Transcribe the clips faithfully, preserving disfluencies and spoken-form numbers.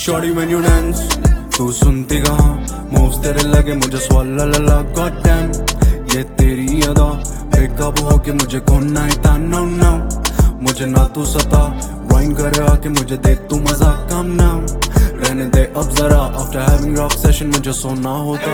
Shorty when you dance, तू सुनती कहाँ moves तेरे लगे मुझे swalla la la god damn ये तेरी अदा बेकाबू होके मुझे खोना ही था no no मुझे ना तू सता वाइन करे आके मुझे दे तू मजा काम ना रहने दे अब जरा after having rock session मुझे सोना होता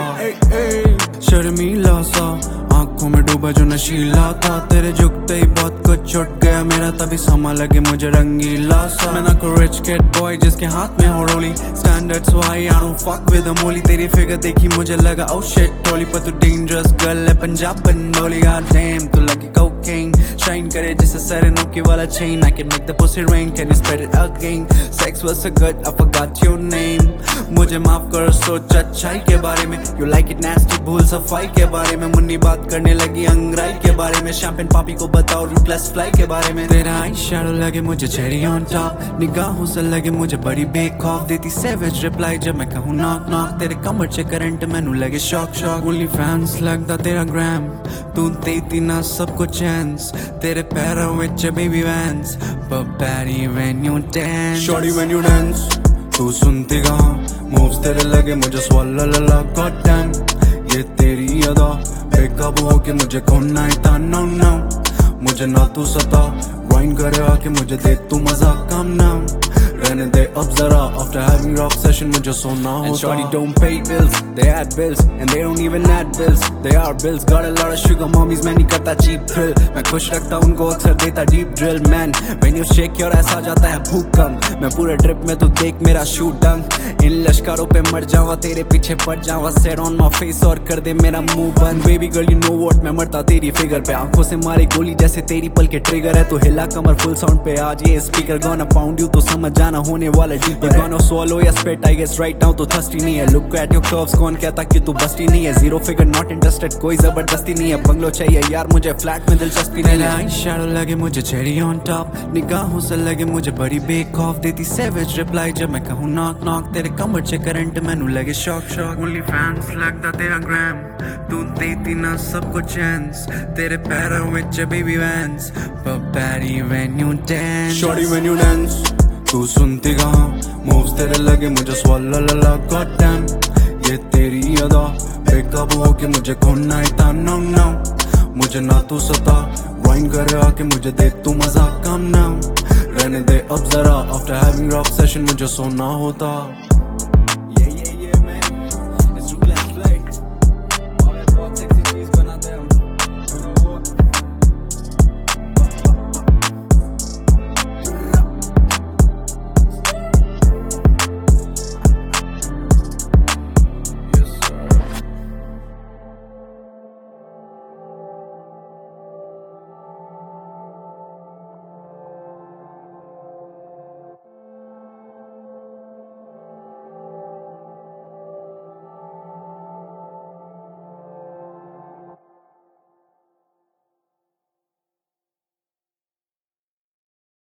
शर्मीला सा आंखों में डूबा जो नशीला था तेरे झुकते ही बहुत कुछ छुट गया मेरा तभी समा लगे मुझे रंगीला सा मैं ना को रिच किड बॉय जिसके हाथ में हो रोली standards why I don't fuck with the मोली तेरी फिगर देखी मुझे लगा ओ शिट टोली पर तू डेंजरस गर्ल है पंजाब बनोली गॉड डैम तू लगी कोकेन शाइन करे जैसे सेरेनोकी वाला chain I can make the pussy rain can you spread it again sex was so good I forgot your name मुझे माफ करो सोच अच्छाई के बारे में यू लाइक इट नास्टी भूल सफाई के बारे में मुन्नी बात करने लगी अंगराई के बारे में शैंपेन पापी को बताओ रूटलेस फ्लाई के बारे में तेरा आई शैडो लगे मुझे चेरी ऑन टॉप निगाहों से लगे मुझे बड़ी बेखौफ देती सेवेज रिप्लाई जब मैं कहूँ नॉक नॉक तेरे कमर चे करंट मैनू लगे शॉक शॉक ओनली फैंस लगदा तेरा ग्राम तू देती ना सबको चांस तेरे पैरों विच बेबी वैंस but baddie when you dance shorty when you dance तू सुनती कहाँ moves तेरे लगे मुझे swalla la la god damn ये तेरी अदा बेकाबू होके मुझे खोना ही था no no मुझे ना तू सता वाइन करे आके मुझे दे तू मजा काम ना रहने दे अब जरा after having rock session मुझे सोना होता and shorty don't pay bills they add bills and they don't even add bills they are bills got a lot of sugar mommies मैं नहीं करता cheap thrill मैं खुश रखता उनको अक्सर देता deep drill man when you shake your ass आ जाता है भूकंप मैं पूरे ट्रिप में तू देख मेरा shoot dunk इन लश्करों पे मर जावा तेरे पीछे पड़ जावा set on my face और कर दे मेरा मुंह बंद baby girl you know what मैं मरता तेरी फिगर पे आंखों से मारे गोली जैसे तेरी पल के ट्रिगर है तो हिला कमर फुल साउंड पे आज ये स्पीकर gonna pound you तो समझ जाना होने वाला डीपर gonna swallow या spit I guess right now तो थर्स्टी नहीं है look at your curves कौन कहता कि तू बस्ती नहीं है zero figure not interested कोई जबरदस्ती नहीं है बंगलो चाहिए यार मुझे फ्लैट में दिलचस्पी नहीं है आई शैडो लगे मुझे चेरी ऑन टॉप निगाहों से लगे मुझे बड़ी बेखौफ देती सेवेज रिप्लाई जब मैं कहूँ नॉक नॉक तेरे कमर चे करंट मैनू लगे शॉक शॉक ओनली फैंस लगदा तेरा ग्राम तू देती ना सबको चांस तेरे पैरों विच बेबी वैंस but baddie when you dance shorty when you dance तू सुनती कहाँ moves तेरे लगे मुझे swalla la la god damn ये तेरी अदा बेकाबू होके मुझे खोना ही था no no मुझे ना तू सता वाइन करे आके मुझे दे तू मजा काम ना रहने दे अब जरा after having rock session मुझे सोना होता